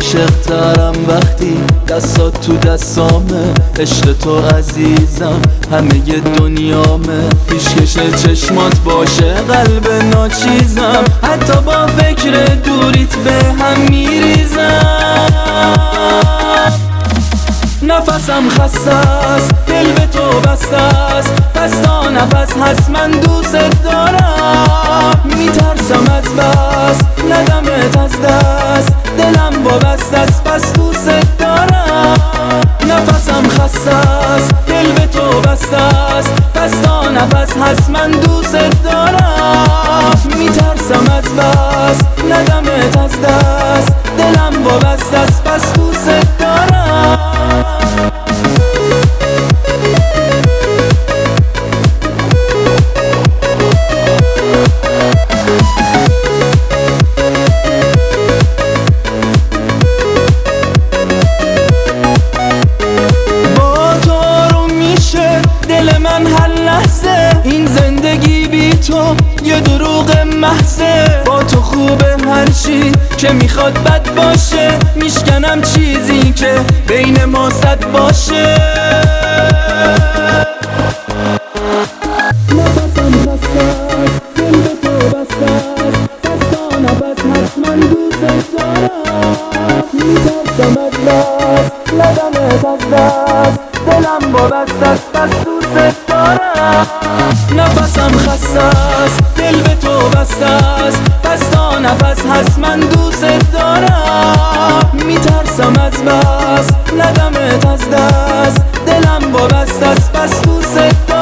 عاشق ترم وقتی دستات تو دستامه. عشق تو عزیزم همه دنیامه. پیشکش چشمات باشه قلب ناچیزم، حتی با فکر دوریت به هم میریزم. نفسم خسته است، دل به تو بسته است، پس تا نفس هست من دوست دارم. میترسم از بس ندمت از دست، دلم وابسته است پس دوست دارم. نفسم خسته است، دل به تو بسته است، پس تا نفس هست من دوست دارم. میترسم از بس ندمت از دست، دلم وابسته است پس دوست دارم. دل من هر لحظه این زندگی بی تو یه دروغ محضه. با تو خوبه هر چی که میخواد بد باشه، میشکنم چیزی که بین ما صد باشه. نفسم خسته است، دل به تو بسته است، پس تا نفس هست من دوست دارم. میترسم از بس ندمت از دست، دلم وابسته است پس دوست دارم. نفسم خسته است، دل به تو بسته است، پس تا نفس هست من دوست دارم. میترسم از بس ندمت از دست، دلم وابسته است پس دوست دارم.